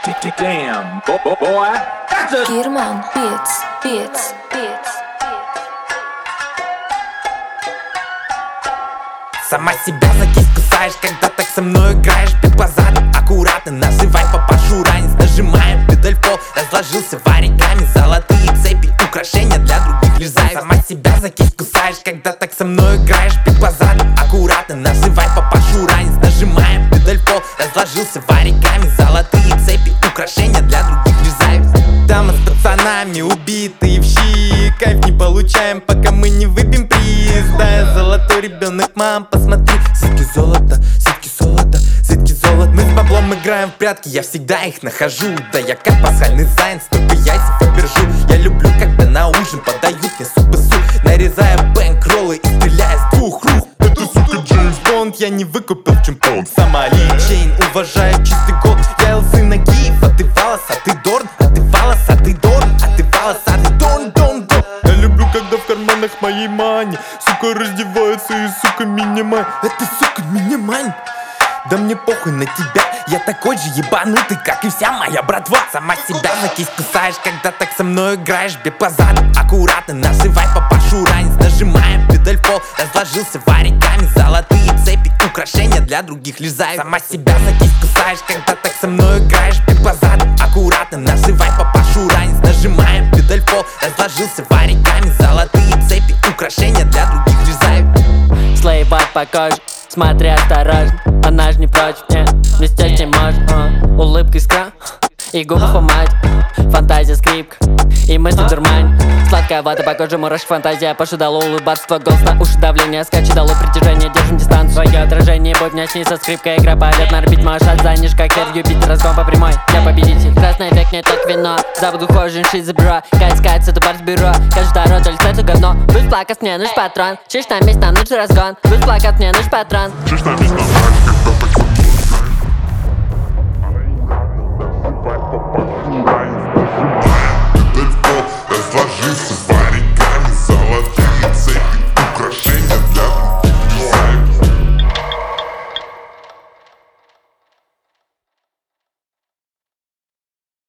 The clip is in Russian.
Damn, boy, that's a Герман, Beats. Сама себя за кисть кусаешь, когда так со мной играешь. Бег по заду, аккуратно наживай папашу ранец. Нажимаем педаль в пол, разложился в оригами. Золотые цепи, украшения для других лишь зайвых. Сама себя за кисть кусаешь, когда так со мной играешь. Бег по заду, аккуратно наживай папашу ранец. Нажимаем педаль в пол, разложился в оригами. Золотые цепи, украшения для других лишь зайвых. Дама с пацанами убитые в щи. Кайф не получаем, пока мы не выпьем приз. Да, я золотой ребенок, мам, посмотри. Сетки золота, сетки золота, сетки золота. Мы с баблом играем в прятки, я всегда их нахожу. Да я как пасхальный заяц, столько яйцев обержу. Я люблю, когда на ужин подают мне суп-суп, нарезая бэнкроллы и стреляя с двух рук. Это, сука, Джеймс Бонд, я не выкупил чемпион. Сама Ли Чейн, уважаю чистый год. Я ЛС на Киев, а ты Валас, а ты Дорн. А ты Валас, а ты Дорн, а ты Валас, а ты Дорн. Я люблю, когда в карманах моей мани сука раздевается и, сука, минимай. Это, сука, минимай. Да мне похуй на тебя, я такой же ебанутый, как и вся моя братва. Сама себя за кисть кусаешь, когда так со мной играешь. Бег по заду, аккуратно наживай папашу ранец. Нажимаем педаль в пол, разложился в оригами. Золотые цепи, украшения для других лишь зайвых. Сама себя за кисть кусаешь, когда так со мной играешь. Бег по заду, аккуратно наживай папашу ранец. Нажимаем педаль в пол, разложился в оригами. Золотые цепи, украшения для других лишь зайвых. Слейбать по коже, смотри осторожно. Она ж не против, нет, блестеть не может. Улыбка искра и губы помадь. Фантазия скрипка и мысли в дурмане. Сладкая вата по коже, мурашки, фантазия пошидала улыбаться. Твой голос на уши, давление скачет, дало притяжение, держим дистанцию. Твое отражение, будь мне снится скрипка, игра полет на орбит. Можешь отзанишь, как Эр Юпитер, разгон по прямой. Я победитель, красный эффект, не только вино. Запах ухожен, шит за бюро, кать, это бар с бюро. Каждый второй, то лицо говно. Будь плакать, мне нужен патрон. Чиш на месте, нам нужен разгон. Будь плакать, мне нужен патрон. Чиш на месте, нам нужен